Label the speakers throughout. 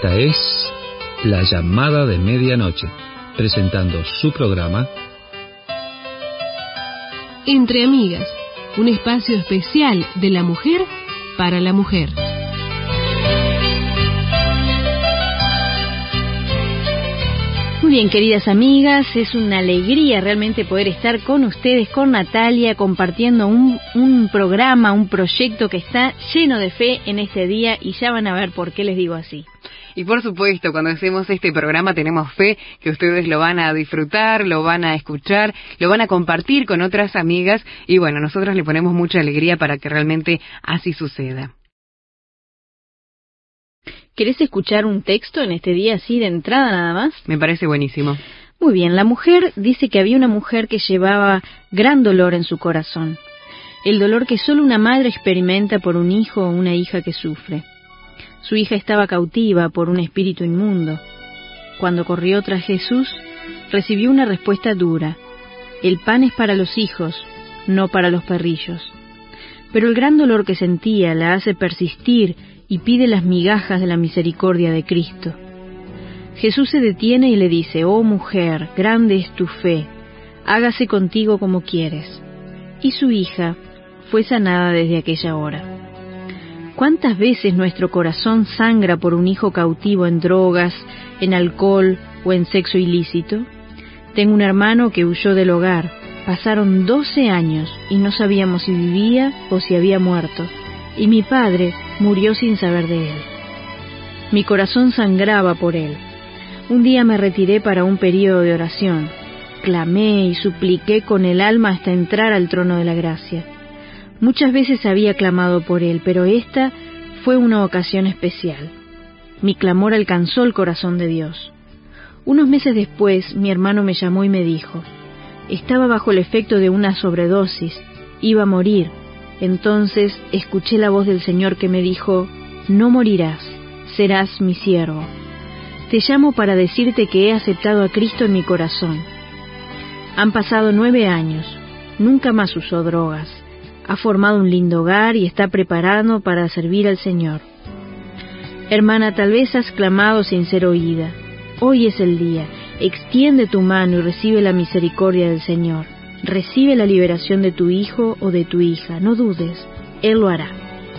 Speaker 1: Esta es La Llamada de Medianoche, presentando su programa
Speaker 2: Entre Amigas, un espacio especial de la mujer para la mujer.
Speaker 3: Muy bien, queridas amigas, es una alegría realmente poder estar con ustedes, con Natalia, compartiendo un programa, un proyecto que está lleno de fe en este día, y ya van a ver por qué les digo así.
Speaker 4: Y por supuesto, cuando hacemos este programa tenemos fe que ustedes lo van a disfrutar, lo van a escuchar, lo van a compartir con otras amigas, y bueno, nosotros le ponemos mucha alegría para que realmente así suceda.
Speaker 3: ¿Querés escuchar un texto en este día así de entrada nada más?
Speaker 4: Me parece buenísimo.
Speaker 3: Muy bien, la mujer dice que había una mujer que llevaba gran dolor en su corazón. El dolor que solo una madre experimenta por un hijo o una hija que sufre. Su hija estaba cautiva por un espíritu inmundo. Cuando corrió tras Jesús, recibió una respuesta dura. El pan es para los hijos, no para los perrillos. Pero el gran dolor que sentía la hace persistir y pide las migajas de la misericordia de Cristo. Jesús se detiene y le dice: «Oh mujer, grande es tu fe, hágase contigo como quieres». Y su hija fue sanada desde aquella hora. ¿Cuántas veces nuestro corazón sangra por un hijo cautivo en drogas, en alcohol o en sexo ilícito? Tengo un hermano que huyó del hogar. Pasaron 12 años y no sabíamos si vivía o si había muerto. Y mi padre murió sin saber de él. Mi corazón sangraba por él. Un día me retiré para un período de oración. Clamé y supliqué con el alma hasta entrar al trono de la gracia. Muchas veces había clamado por él, pero esta fue una ocasión especial. Mi clamor alcanzó el corazón de Dios. Unos meses después, mi hermano me llamó y me dijo: estaba bajo el efecto de una sobredosis, iba a morir. Entonces escuché la voz del Señor que me dijo: no morirás, serás mi siervo. Te llamo para decirte que he aceptado a Cristo en mi corazón. Han pasado 9 años, nunca más usó drogas, ha formado un lindo hogar y está preparado para servir al Señor. Hermana, tal vez has clamado sin ser oída. Hoy es el día, extiende tu mano y recibe la misericordia del Señor. Recibe la liberación de tu hijo o de tu hija, no dudes, Él lo hará.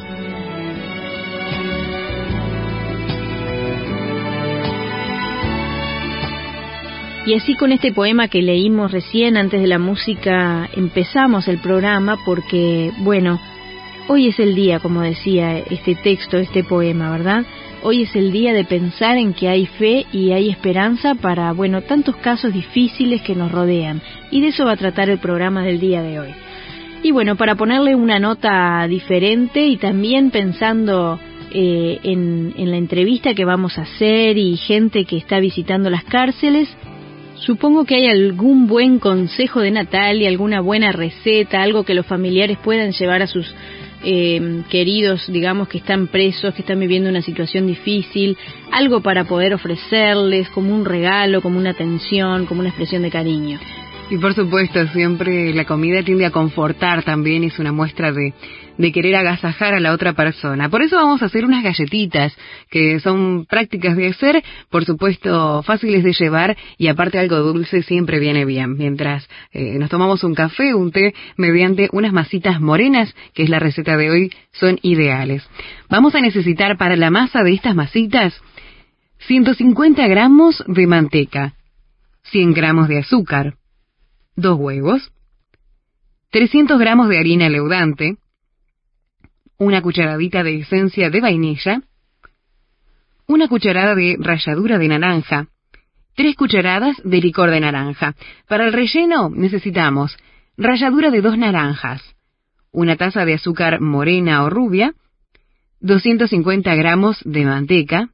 Speaker 3: Y así, con este poema que leímos recién antes de la música, empezamos el programa porque, bueno, hoy es el día, como decía este texto, este poema, ¿verdad? Hoy es el día de pensar en que hay fe y hay esperanza para, bueno, tantos casos difíciles que nos rodean. Y de eso va a tratar el programa del día de hoy. Y bueno, para ponerle una nota diferente y también pensando en la entrevista que vamos a hacer y gente que está visitando las cárceles, supongo que hay algún buen consejo de Natalia, alguna buena receta, algo que los familiares puedan llevar a sus queridos, digamos, que están presos, que están viviendo una situación difícil, algo para poder ofrecerles como un regalo, como una atención, como una expresión de cariño.
Speaker 4: Y por supuesto, siempre la comida tiende a confortar también, es una muestra de querer agasajar a la otra persona. Por eso vamos a hacer unas galletitas que son prácticas de hacer, por supuesto fáciles de llevar, y aparte algo dulce siempre viene bien. Mientras nos tomamos un café, un té, mediante unas masitas morenas, que es la receta de hoy, son ideales. Vamos a necesitar para la masa de estas masitas 150 gramos de manteca, 100 gramos de azúcar, 2 huevos, 300 gramos de harina leudante, una cucharadita de esencia de vainilla, una cucharada de ralladura de naranja, 3 cucharadas de licor de naranja. Para el relleno necesitamos ralladura de 2 naranjas, una taza de azúcar morena o rubia, 250 gramos de manteca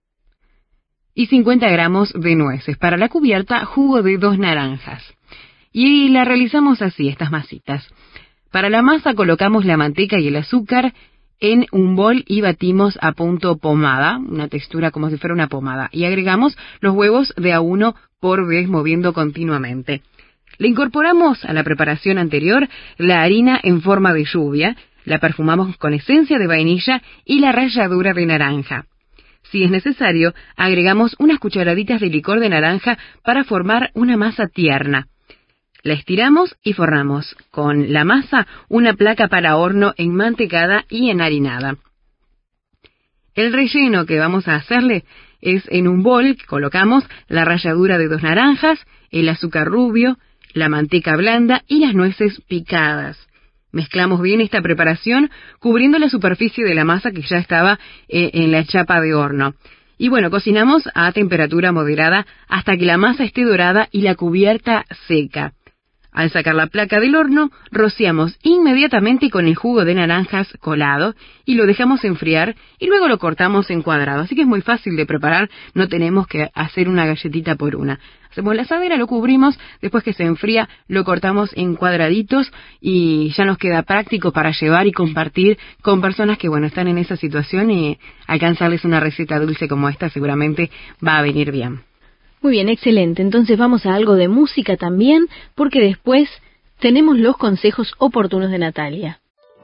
Speaker 4: y 50 gramos de nueces. Para la cubierta, jugo de 2 naranjas. Y la realizamos así, estas masitas. Para la masa colocamos la manteca y el azúcar en un bol y batimos a punto pomada, una textura como si fuera una pomada. Y agregamos los huevos de a 1 por vez, moviendo continuamente. Le incorporamos a la preparación anterior la harina en forma de lluvia, la perfumamos con esencia de vainilla y la ralladura de naranja. Si es necesario, agregamos unas cucharaditas de licor de naranja para formar una masa tierna. La estiramos y forramos con la masa una placa para horno enmantecada y enharinada. El relleno que vamos a hacerle es en un bol, colocamos la ralladura de 2 naranjas, el azúcar rubio, la manteca blanda y las nueces picadas. Mezclamos bien esta preparación cubriendo la superficie de la masa que ya estaba en la chapa de horno. Y bueno, cocinamos a temperatura moderada hasta que la masa esté dorada y la cubierta seca. Al sacar la placa del horno, rociamos inmediatamente con el jugo de naranjas colado y lo dejamos enfriar y luego lo cortamos en cuadrados. Así que es muy fácil de preparar, no tenemos que hacer una galletita por una. Hacemos la asadera, lo cubrimos, después que se enfría lo cortamos en cuadraditos y ya nos queda práctico para llevar y compartir con personas que, bueno, están en esa situación y alcanzarles una receta dulce como esta seguramente va a venir bien.
Speaker 3: Muy bien, excelente. Entonces vamos a algo de música también, porque después tenemos los consejos oportunos de Natalia.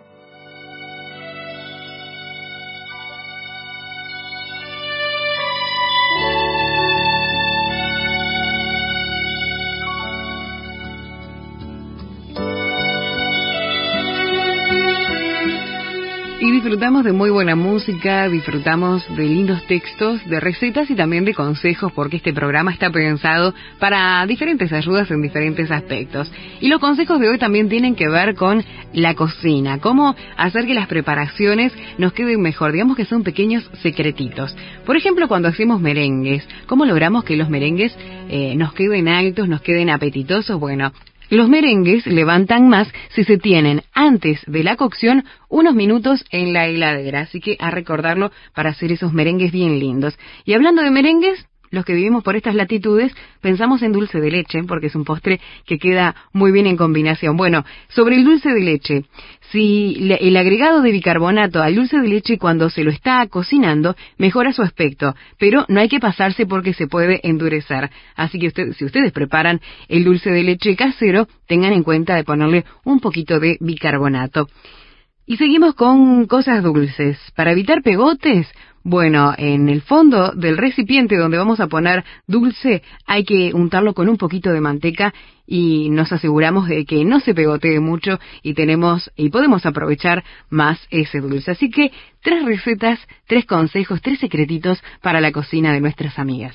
Speaker 4: Y disfrutamos de muy buena música, disfrutamos de lindos textos, de recetas y también de consejos, porque este programa está pensado para diferentes ayudas en diferentes aspectos. Y los consejos de hoy también tienen que ver con la cocina, cómo hacer que las preparaciones nos queden mejor, digamos que son pequeños secretitos. Por ejemplo, cuando hacemos merengues, ¿cómo logramos que los merengues nos queden altos, nos queden apetitosos? Bueno, los merengues levantan más si se tienen antes de la cocción unos minutos en la heladera, así que a recordarlo para hacer esos merengues bien lindos. Y hablando de merengues, los que vivimos por estas latitudes pensamos en dulce de leche, porque es un postre que queda muy bien en combinación. Bueno, sobre el dulce de leche, si el agregado de bicarbonato al dulce de leche cuando se lo está cocinando mejora su aspecto, pero no hay que pasarse porque se puede endurecer. Así que si ustedes preparan el dulce de leche casero, tengan en cuenta de ponerle un poquito de bicarbonato. Y seguimos con cosas dulces. Para evitar pegotes, bueno, en el fondo del recipiente donde vamos a poner dulce hay que untarlo con un poquito de manteca y nos aseguramos de que no se pegotee mucho y podemos aprovechar más ese dulce. Así que 3 recetas, 3 consejos, 3 secretitos para la cocina de nuestras amigas.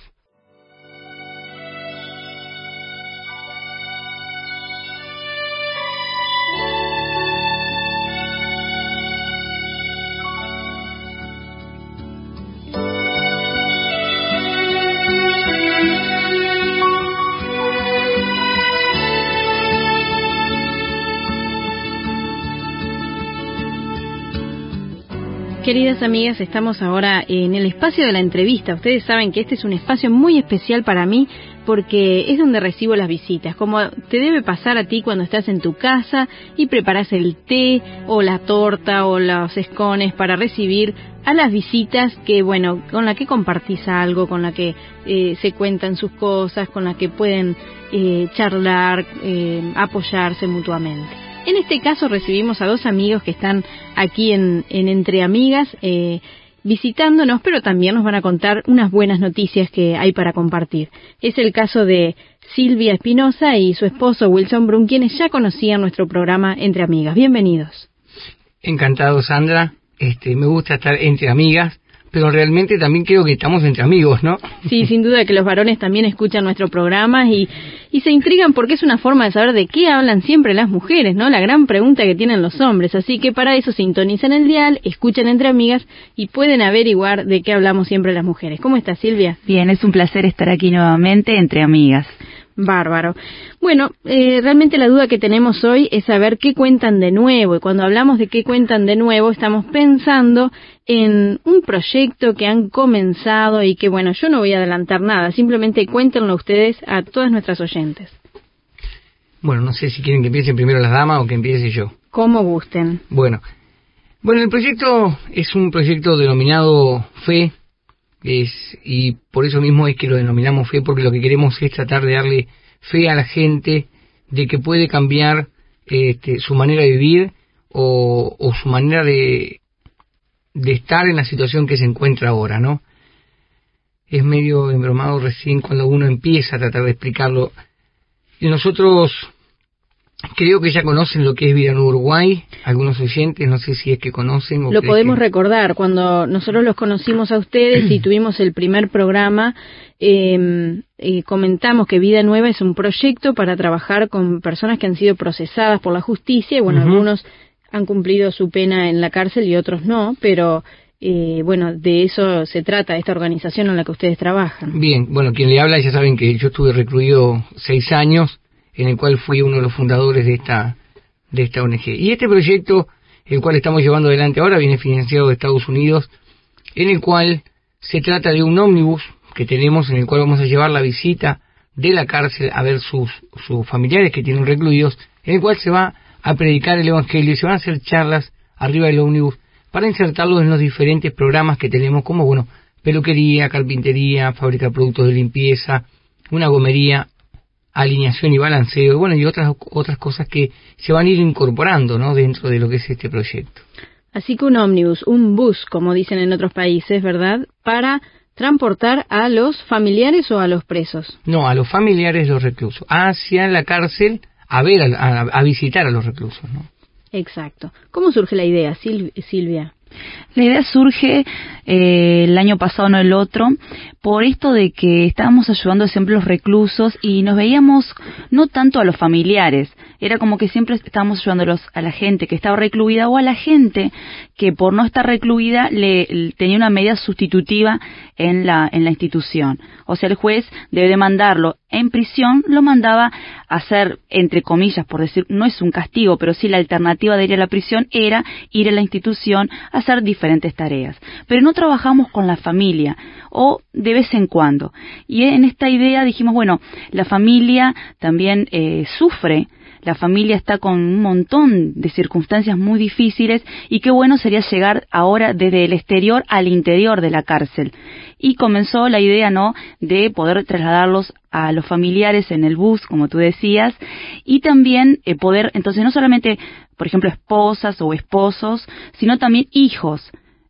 Speaker 3: Queridas amigas, estamos ahora en el espacio de la entrevista. Ustedes saben que este es un espacio muy especial para mí porque es donde recibo las visitas, como te debe pasar a ti cuando estás en tu casa y preparas el té o la torta o los escones para recibir a las visitas que, bueno, con la que compartís algo, con la que se cuentan sus cosas, con la que pueden charlar, apoyarse mutuamente. En este caso recibimos a 2 amigos que están aquí en Entre Amigas visitándonos, pero también nos van a contar unas buenas noticias que hay para compartir. Es el caso de Silvia Espinosa y su esposo Wilson Brun, quienes ya conocían nuestro programa Entre Amigas. Bienvenidos.
Speaker 5: Encantado, Sandra. Me gusta estar entre amigas, pero realmente también creo que estamos entre amigos, ¿no?
Speaker 3: Sí, sin duda que los varones también escuchan nuestro programa y se intrigan porque es una forma de saber de qué hablan siempre las mujeres, ¿no? La gran pregunta que tienen los hombres. Así que para eso sintonizan el dial, escuchan Entre Amigas y pueden averiguar de qué hablamos siempre las mujeres. ¿Cómo estás, Silvia?
Speaker 6: Bien, es un placer estar aquí nuevamente Entre Amigas.
Speaker 3: Bárbaro. Bueno, realmente la duda que tenemos hoy es saber qué cuentan de nuevo. Y cuando hablamos de qué cuentan de nuevo, estamos pensando en un proyecto que han comenzado y que, bueno, yo no voy a adelantar nada. Simplemente cuéntenlo ustedes a todas nuestras oyentes.
Speaker 5: Bueno, no sé si quieren que empiece primero las damas o que empiece yo.
Speaker 3: Como gusten.
Speaker 5: Bueno, el proyecto es un proyecto denominado Fe. Y por eso mismo es que lo denominamos fe, porque lo que queremos es tratar de darle fe a la gente de que puede cambiar su manera de vivir o su manera de estar en la situación que se encuentra ahora, ¿no? es medio embromado recién cuando uno empieza a tratar de explicarlo. Y nosotros creo que ya conocen lo que es Vida Nueva Uruguay, algunos oyentes, no sé si es que conocen.
Speaker 3: Lo podemos recordar, cuando nosotros los conocimos a ustedes y tuvimos el primer programa, comentamos que Vida Nueva es un proyecto para trabajar con personas que han sido procesadas por la justicia, y bueno, algunos han cumplido su pena en la cárcel y otros no, pero bueno, de eso se trata esta organización en la que ustedes trabajan.
Speaker 5: Bien, bueno, quien le habla ya saben que yo estuve recluido 6 años, en el cual fui uno de los fundadores de esta ONG. Y este proyecto, el cual estamos llevando adelante ahora, viene financiado de Estados Unidos, en el cual se trata de un ómnibus que tenemos, en el cual vamos a llevar la visita de la cárcel a ver sus familiares que tienen recluidos, en el cual se va a predicar el Evangelio y se van a hacer charlas arriba del ómnibus para insertarlos en los diferentes programas que tenemos, como, bueno, peluquería, carpintería, fábrica de productos de limpieza, una gomería, alineación y balanceo, bueno, y otras cosas que se van a ir incorporando, ¿no?, dentro de lo que es este proyecto.
Speaker 3: Así que un ómnibus, un bus, como dicen en otros países, ¿verdad?, para transportar a los familiares o a los presos.
Speaker 5: No, a los familiares de los reclusos, hacia la cárcel a visitar a los reclusos, ¿no?
Speaker 3: Exacto. ¿Cómo surge la idea, Silvia?
Speaker 6: La idea surge el año pasado, no el otro, por esto de que estábamos ayudando siempre a los reclusos y nos veíamos no tanto a los familiares, era como que siempre estábamos ayudándolos a la gente que estaba recluida o a la gente que por no estar recluida tenía una medida sustitutiva en la institución. O sea, el juez debe de mandarlo en prisión, lo mandaba a hacer, entre comillas, por decir, no es un castigo, pero sí la alternativa de ir a la prisión era ir a la institución a hacer diferentes tareas. Pero no trabajamos con la familia, o de vez en cuando. Y en esta idea dijimos, bueno, la familia también sufre, la familia está con un montón de circunstancias muy difíciles y qué bueno sería llegar ahora desde el exterior al interior de la cárcel. Y comenzó la idea, ¿no?, de poder trasladarlos a los familiares en el bus, como tú decías, y también poder, entonces, no solamente, por ejemplo, esposas o esposos, sino también hijos,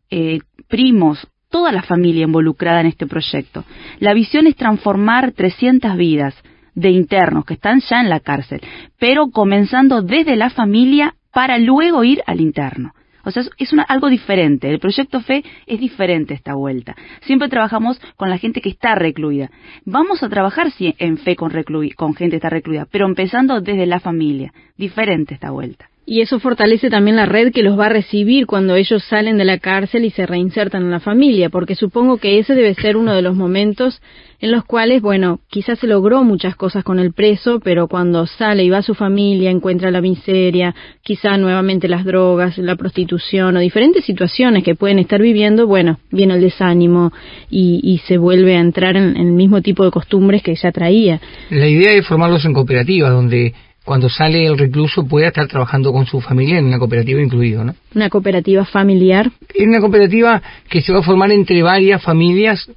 Speaker 6: primos, toda la familia involucrada en este proyecto. La visión es transformar 300 vidas de internos que están ya en la cárcel, pero comenzando desde la familia para luego ir al interno. O sea, es algo diferente. El proyecto FE es diferente esta vuelta. Siempre trabajamos con la gente que está recluida. Vamos a trabajar sí, en FE con gente que está recluida, pero empezando desde la familia. Diferente esta vuelta.
Speaker 3: Y eso fortalece también la red que los va a recibir cuando ellos salen de la cárcel y se reinsertan en la familia, porque supongo que ese debe ser uno de los momentos en los cuales, bueno, quizás se logró muchas cosas con el preso, pero cuando sale y va a su familia, encuentra la miseria, quizá nuevamente las drogas, la prostitución o diferentes situaciones que pueden estar viviendo, bueno, viene el desánimo y se vuelve a entrar en el mismo tipo de costumbres que ya traía.
Speaker 5: La idea es formarlos en cooperativas, donde cuando sale el recluso pueda estar trabajando con su familia en una cooperativa incluido, ¿no?
Speaker 3: Una cooperativa familiar.
Speaker 5: Es una cooperativa que se va a formar entre varias familias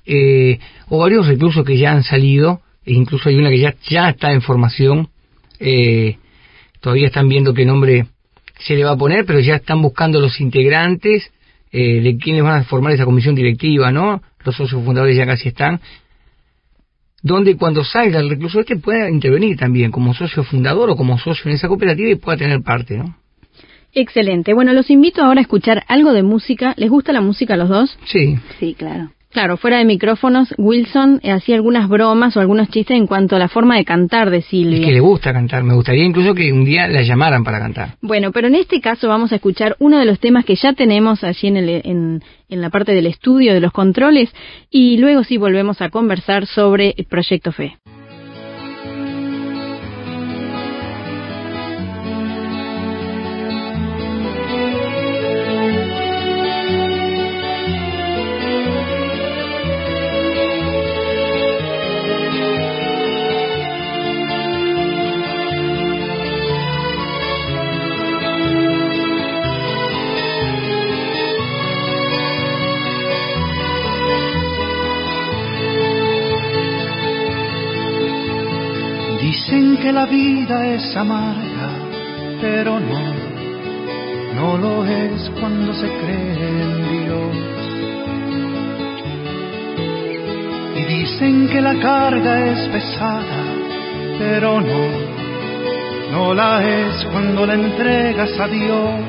Speaker 5: o varios reclusos que ya han salido, e incluso hay una que ya está en formación. Todavía están viendo qué nombre se le va a poner, pero ya están buscando los integrantes de quiénes van a formar esa comisión directiva, ¿no? Los socios fundadores ya casi están. Donde cuando salga el recluso pueda intervenir también como socio fundador o como socio en esa cooperativa y pueda tener parte, ¿no?
Speaker 3: Excelente. Bueno, los invito ahora a escuchar algo de música. ¿Les gusta la música a los dos?
Speaker 5: Sí.
Speaker 6: Sí, claro.
Speaker 3: Claro, fuera de micrófonos, Wilson hacía algunas bromas o algunos chistes en cuanto a la forma de cantar de Silvia.
Speaker 5: Es que le gusta cantar, me gustaría incluso que un día la llamaran para cantar.
Speaker 3: Bueno, pero en este caso vamos a escuchar uno de los temas que ya tenemos allí en la parte del estudio de los controles y luego sí volvemos a conversar sobre el Proyecto FE.
Speaker 7: Dicen que la vida es amarga, pero no lo es cuando se cree en Dios. Y dicen que la carga es pesada, pero no la es cuando la entregas a Dios.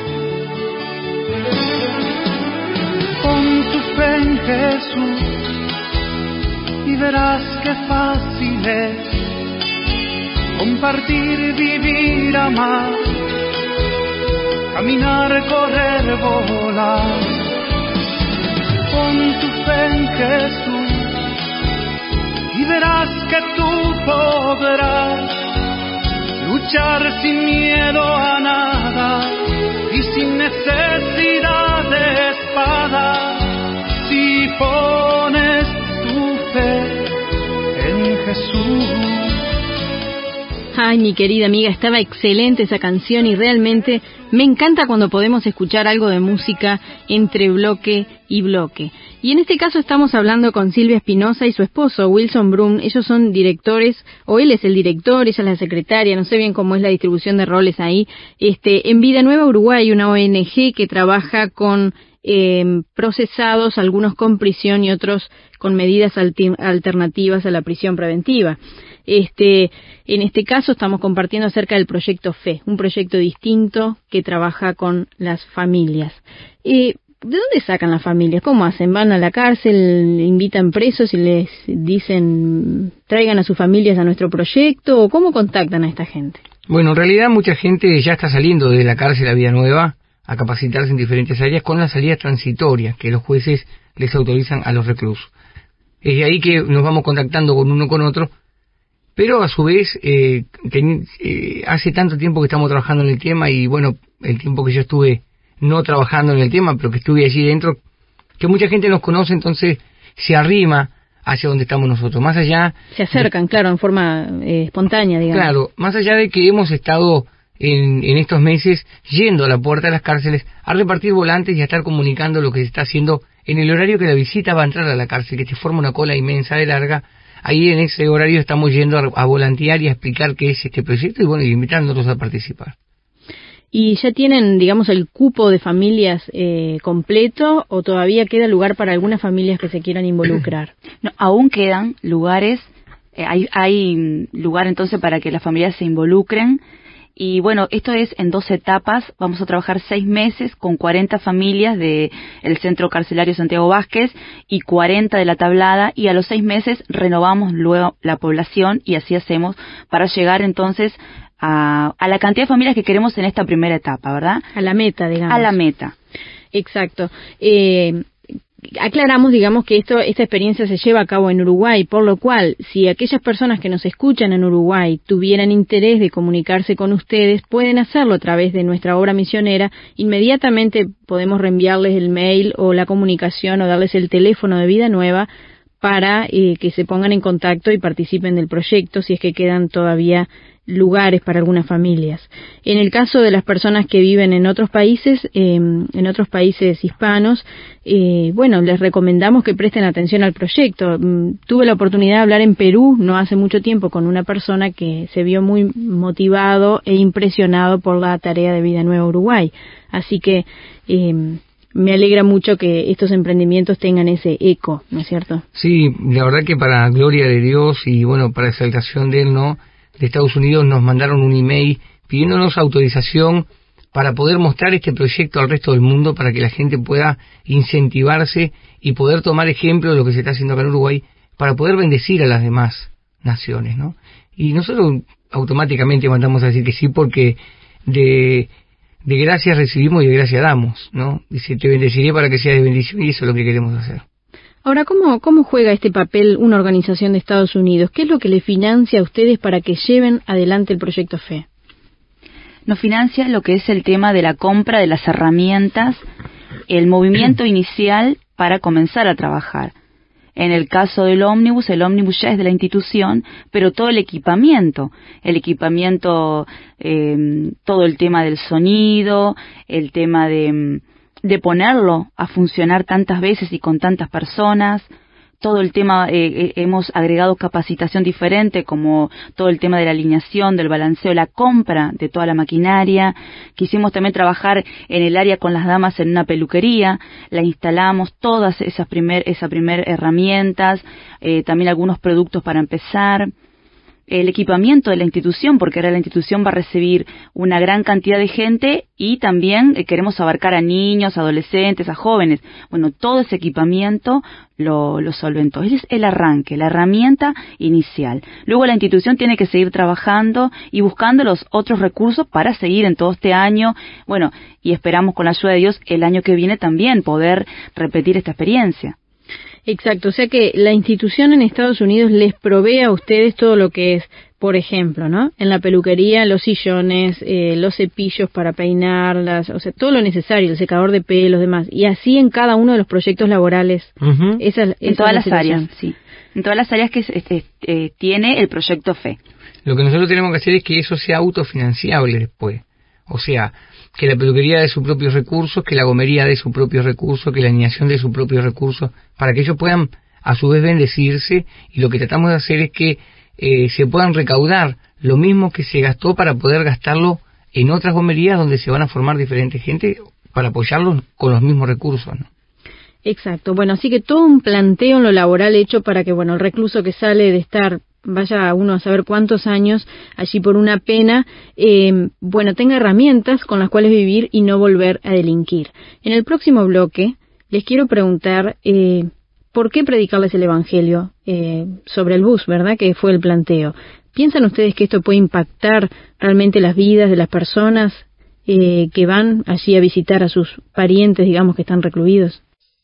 Speaker 7: Pon tu fe en Jesús y verás qué fácil es compartir, vivir, amar, caminar, correr, volar. Pon tu fe en Jesús y verás que tú podrás luchar sin miedo a nada y sin necesidad de espada. Si pones tu fe en Jesús.
Speaker 3: Ay, mi querida amiga, estaba excelente esa canción y realmente me encanta cuando podemos escuchar algo de música entre bloque y bloque. Y en este caso estamos hablando con Silvia Espinosa y su esposo, Wilson Brum. Ellos son directores, o él es el director, ella es la secretaria, no sé bien cómo es la distribución de roles ahí. En Vida Nueva Uruguay, una ONG que trabaja con procesados, algunos con prisión y otros con medidas alternativas a la prisión preventiva. En este caso estamos compartiendo acerca del proyecto FE, un proyecto distinto que trabaja con las familias. ¿De dónde sacan las familias? ¿Cómo hacen? ¿Van a la cárcel, invitan presos y les dicen traigan a sus familias a nuestro proyecto? ¿O cómo contactan a esta gente?
Speaker 5: Bueno, en realidad mucha gente ya está saliendo de la cárcel a Vida Nueva a capacitarse en diferentes áreas con las salidas transitorias que los jueces les autorizan a los reclusos. Es de ahí que nos vamos contactando con uno con otro. Pero a su vez, hace tanto tiempo que estamos trabajando en el tema y bueno, el tiempo que yo estuve no trabajando en el tema, pero que estuve allí dentro, que mucha gente nos conoce, entonces se arrima hacia donde estamos nosotros. Más allá... Se
Speaker 3: acercan, claro, en forma espontánea, digamos.
Speaker 5: Claro, más allá de que hemos estado en estos meses yendo a la puerta de las cárceles a repartir volantes y a estar comunicando lo que se está haciendo en el horario que la visita va a entrar a la cárcel, que te forma una cola inmensa de larga. Ahí en ese horario estamos yendo a volantear y a explicar qué es este proyecto y bueno, y invitándolos a participar.
Speaker 3: ¿Y ya tienen, digamos, el cupo de familias completo o todavía queda lugar para algunas familias que se quieran involucrar?
Speaker 6: No, aún quedan lugares, hay lugar entonces para que las familias se involucren. Y bueno, esto es en 2 etapas. Vamos a trabajar 6 meses con 40 familias del Centro Carcelario Santiago Vázquez y 40 de La Tablada, y a los 6 meses renovamos luego la población y así hacemos para llegar entonces a la cantidad de familias que queremos en esta primera etapa, ¿verdad?
Speaker 3: A la meta, digamos.
Speaker 6: A la meta.
Speaker 3: Exacto. Aclaramos, digamos, que esta experiencia se lleva a cabo en Uruguay, por lo cual, si aquellas personas que nos escuchan en Uruguay tuvieran interés de comunicarse con ustedes, pueden hacerlo a través de nuestra obra misionera. Inmediatamente podemos reenviarles el mail o la comunicación o darles el teléfono de Vida Nueva para que se pongan en contacto y participen del proyecto, si es que quedan todavía lugares para algunas familias. En el caso de las personas que viven en otros países hispanos, bueno, les recomendamos que presten atención al proyecto. Tuve la oportunidad de hablar en Perú no hace mucho tiempo con una persona que se vio muy motivado e impresionado por la tarea de Vida Nueva Uruguay. Así que me alegra mucho que estos emprendimientos tengan ese eco, ¿no es cierto?
Speaker 5: Sí, la verdad que para gloria de Dios y bueno, para exaltación de Él, ¿no? De Estados Unidos nos mandaron un email pidiéndonos autorización para poder mostrar este proyecto al resto del mundo, para que la gente pueda incentivarse y poder tomar ejemplo de lo que se está haciendo acá en Uruguay, para poder bendecir a las demás naciones, ¿no? Y nosotros automáticamente mandamos a decir que sí, porque de gracia recibimos y de gracia damos, ¿no? Dice, te bendeciré para que seas de bendición, y eso es lo que queremos hacer.
Speaker 3: Ahora, ¿cómo juega este papel una organización de Estados Unidos? ¿Qué es lo que le financia a ustedes para que lleven adelante el proyecto FE?
Speaker 6: Nos financia lo que es el tema de la compra de las herramientas, el movimiento inicial para comenzar a trabajar. En el caso del ómnibus, el ómnibus ya es de la institución, pero todo el equipamiento, todo el tema del sonido, el tema de ponerlo a funcionar tantas veces y con tantas personas, todo el tema, hemos agregado capacitación diferente, como todo el tema de la alineación, del balanceo, la compra de toda la maquinaria. Quisimos también trabajar en el área con las damas en una peluquería, la instalamos todas esas primer herramientas, también algunos productos para empezar. El equipamiento de la institución, porque ahora la institución va a recibir una gran cantidad de gente y también queremos abarcar a niños, adolescentes, a jóvenes. Bueno, todo ese equipamiento lo solventó. Ese es el arranque, la herramienta inicial. Luego la institución tiene que seguir trabajando y buscando los otros recursos para seguir en todo este año. Bueno, y esperamos con la ayuda de Dios el año que viene también poder repetir esta experiencia.
Speaker 3: Exacto, o sea que la institución en Estados Unidos les provee a ustedes todo lo que es, por ejemplo, ¿no? En la peluquería, los sillones, los cepillos para peinarlas, o sea, todo lo necesario, el secador de pelos, demás, y así en cada uno de los proyectos laborales.
Speaker 6: Uh-huh. En todas las áreas, sí. En todas las áreas que tiene el proyecto FE.
Speaker 5: Lo que nosotros tenemos que hacer es que eso sea autofinanciable después. O sea, que la peluquería dé sus propios recursos, que la gomería dé sus propios recursos, que la alineación dé sus propios recursos, para que ellos puedan a su vez bendecirse, y lo que tratamos de hacer es que se puedan recaudar lo mismo que se gastó para poder gastarlo en otras gomerías donde se van a formar diferentes gente para apoyarlos con los mismos recursos, ¿no?
Speaker 3: Exacto. Bueno, así que todo un planteo en lo laboral hecho para que, bueno, el recluso que sale de estar, vaya uno a saber cuántos años allí por una pena, bueno, tenga herramientas con las cuales vivir y no volver a delinquir. En el próximo bloque les quiero preguntar por qué predicarles el Evangelio sobre el bus, ¿verdad? Que fue el planteo. ¿Piensan ustedes que esto puede impactar realmente las vidas de las personas que van allí a visitar a sus parientes, digamos, que están recluidos?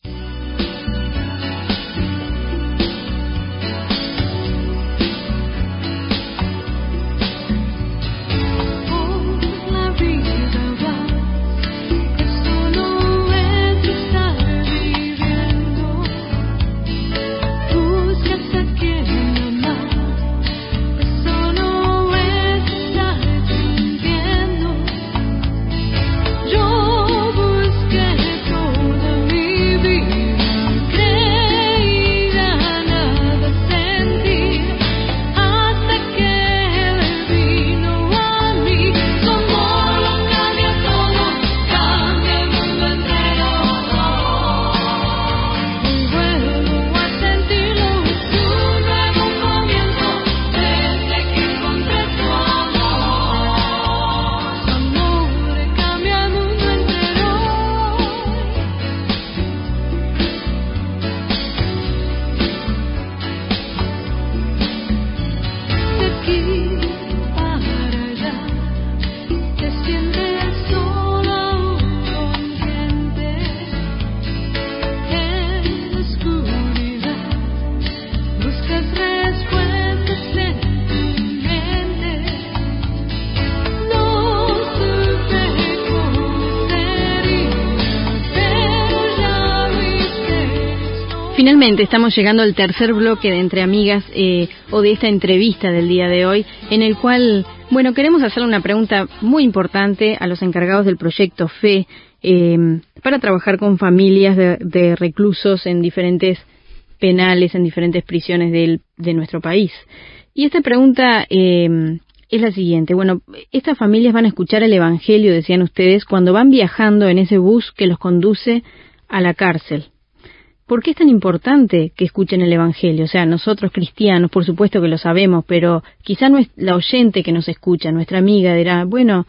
Speaker 3: Finalmente estamos llegando al tercer bloque de Entre Amigas o de esta entrevista del día de hoy, en el cual, bueno, queremos hacerle una pregunta muy importante a los encargados del proyecto FE para trabajar con familias de reclusos en diferentes penales, en diferentes prisiones de nuestro país. Y esta pregunta es la siguiente. Bueno, estas familias van a escuchar el Evangelio, decían ustedes, cuando van viajando en ese bus que los conduce a la cárcel. ¿Por qué es tan importante que escuchen el Evangelio? O sea, nosotros cristianos, por supuesto que lo sabemos, pero quizá la oyente que nos escucha, nuestra amiga, dirá, bueno,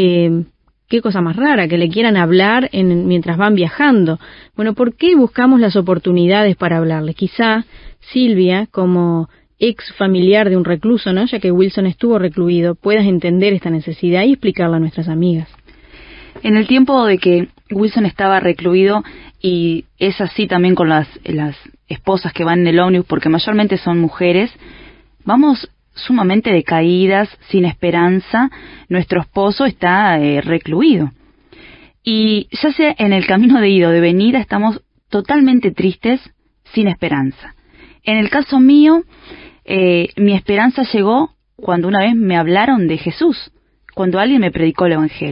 Speaker 3: qué cosa más rara, que le quieran hablar mientras van viajando. Bueno, ¿por qué buscamos las oportunidades para hablarle? Quizá Silvia, como ex familiar de un recluso, ¿no?, ya que Wilson estuvo recluido, puedas entender esta necesidad y explicarla a nuestras amigas.
Speaker 6: En el tiempo de que Wilson estaba recluido, y es así también con las esposas que van en el ómnibus, porque mayormente son mujeres, vamos sumamente decaídas, sin esperanza. Nuestro esposo está recluido. Y ya sea en el camino de ida o de venida, estamos totalmente tristes, sin esperanza. En el caso mío, mi esperanza llegó cuando una vez me hablaron de Jesús, cuando alguien me predicó el Evangelio.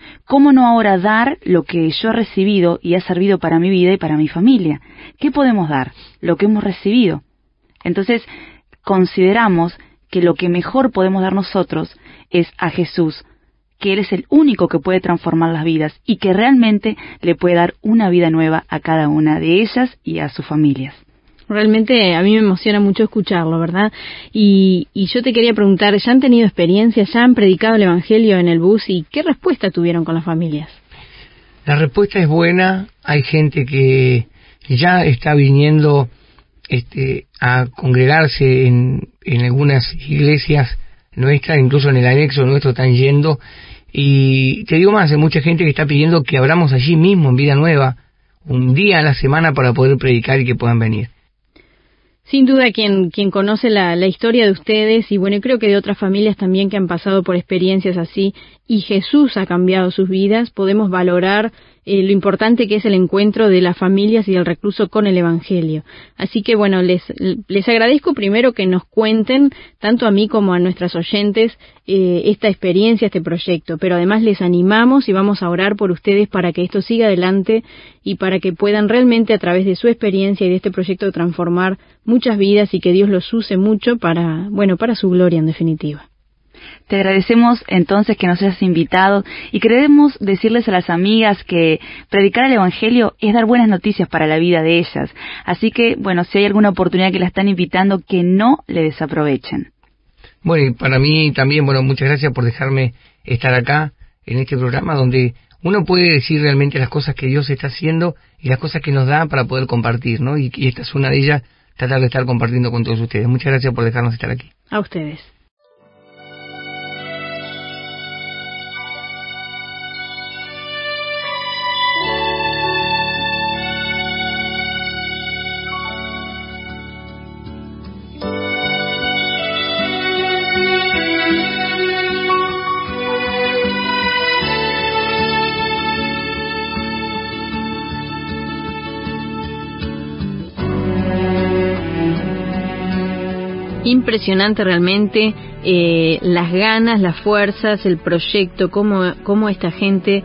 Speaker 6: ¿cómo no ahora dar lo que yo he recibido y ha servido para mi vida y para mi familia? ¿Qué podemos dar? Lo que hemos recibido. Entonces, consideramos que lo que mejor podemos dar nosotros es a Jesús, que Él es el único que puede transformar las vidas y que realmente le puede dar una vida nueva a cada una de ellas y a sus familias.
Speaker 3: Realmente a mí me emociona mucho escucharlo, ¿verdad? Y yo te quería preguntar, ¿ya han tenido experiencias, ya han predicado el Evangelio en el bus y qué respuesta tuvieron con las familias?
Speaker 5: La respuesta es buena. Hay gente que ya está viniendo a congregarse en algunas iglesias nuestras, incluso en el anexo nuestro están yendo. Y te digo más, hay mucha gente que está pidiendo que abramos allí mismo en Vida Nueva un día a la semana para poder predicar y que puedan venir.
Speaker 3: Sin duda, quien conoce la historia de ustedes, y bueno, creo que de otras familias también que han pasado por experiencias así, y Jesús ha cambiado sus vidas, podemos valorar lo importante que es el encuentro de las familias y el recluso con el Evangelio. Así que bueno, les agradezco primero que nos cuenten, tanto a mí como a nuestras oyentes, esta experiencia, este proyecto, pero además les animamos y vamos a orar por ustedes para que esto siga adelante y para que puedan realmente a través de su experiencia y de este proyecto transformar muchas vidas y que Dios los use mucho para su gloria en definitiva.
Speaker 6: Te agradecemos entonces que nos hayas invitado y queremos decirles a las amigas que predicar el Evangelio es dar buenas noticias para la vida de ellas. Así que, bueno, si hay alguna oportunidad que la están invitando, que no le desaprovechen.
Speaker 5: Bueno, y para mí también, muchas gracias por dejarme estar acá en este programa donde uno puede decir realmente las cosas que Dios está haciendo y las cosas que nos da para poder compartir, ¿no? Y esta es una de ellas, tratar de estar compartiendo con todos ustedes. Muchas gracias por dejarnos estar aquí.
Speaker 3: A ustedes. Impresionante realmente las ganas, las fuerzas, el proyecto, cómo esta gente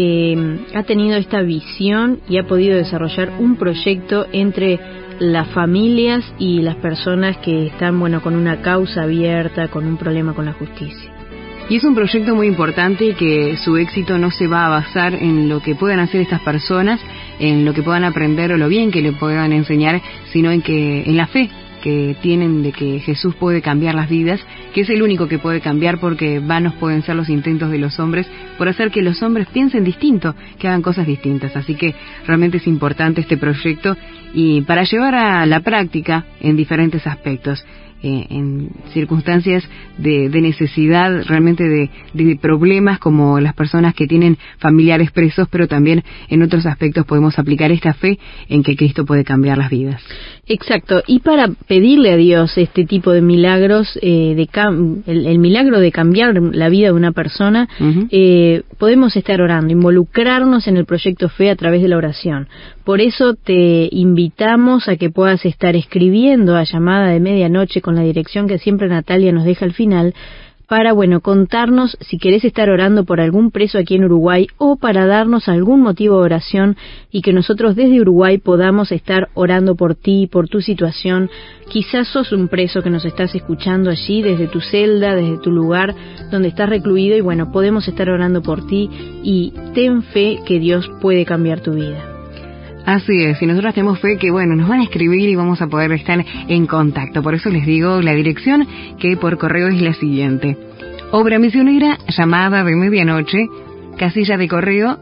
Speaker 3: ha tenido esta visión y ha podido desarrollar un proyecto entre las familias y las personas que están con una causa abierta, con un problema con la justicia.
Speaker 4: Y es un proyecto muy importante que su éxito no se va a basar en lo que puedan hacer estas personas, en lo que puedan aprender o lo bien que le puedan enseñar, sino en la fe que tienen de que Jesús puede cambiar las vidas, que es el único que puede cambiar, porque vanos pueden ser los intentos de los hombres por hacer que los hombres piensen distinto, que hagan cosas distintas. Así que realmente es importante este proyecto y para llevar a la práctica en diferentes aspectos. En circunstancias de necesidad, realmente de problemas, como las personas que tienen familiares presos, pero también en otros aspectos podemos aplicar esta fe en que Cristo puede cambiar las vidas.
Speaker 3: Exacto, y para pedirle a Dios este tipo de milagros, el milagro de cambiar la vida de una persona, podemos estar orando, involucrarnos en el proyecto Fe a través de la oración. Por eso te invitamos a que puedas estar escribiendo a Llamada de Medianoche con la dirección que siempre Natalia nos deja al final, para, contarnos si querés estar orando por algún preso aquí en Uruguay o para darnos algún motivo de oración y que nosotros desde Uruguay podamos estar orando por ti, por tu situación. Quizás sos un preso que nos estás escuchando allí desde tu celda, desde tu lugar donde estás recluido y podemos estar orando por ti y ten fe que Dios puede cambiar tu vida.
Speaker 4: Así es, y nosotros tenemos fe que, nos van a escribir y vamos a poder estar en contacto. Por eso les digo la dirección, que por correo es la siguiente: Obra Misionera, Llamada de Medianoche, casilla de correo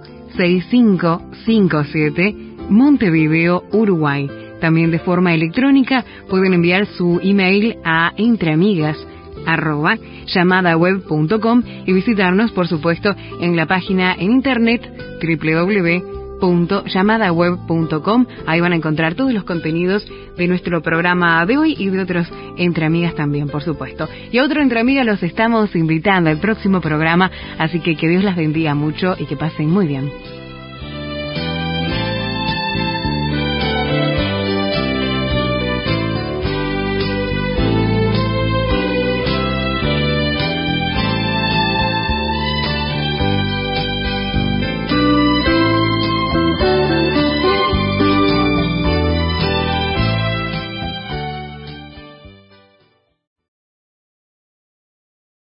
Speaker 4: 6557, Montevideo, Uruguay. También de forma electrónica pueden enviar su email a entreamigas@llamadaweb.com y visitarnos, por supuesto, en la página en internet www.llamadaweb.com. Ahí van a encontrar todos los contenidos de nuestro programa de hoy y de otros Entre Amigas también, por supuesto. Y a otro Entre Amigas los estamos invitando al próximo programa, así que Dios las bendiga mucho y que pasen muy bien.